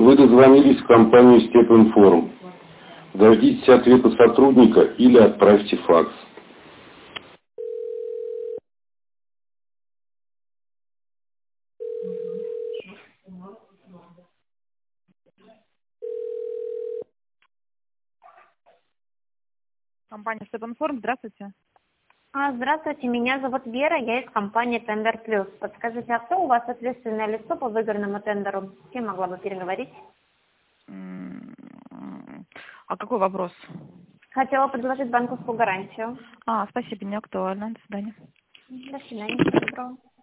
Вы дозвонились в компанию Степинформ. Дождитесь ответа сотрудника или отправьте факс. Компания Степинформ, здравствуйте. Здравствуйте, меня зовут Вера, я из компании Тендер Плюс. Подскажите, а кто у вас ответственное лицо по выигранному тендеру? С кем могла бы переговорить? А какой вопрос? Хотела предложить банковскую гарантию. Спасибо, не актуально. До свидания. До свидания, всего доброго.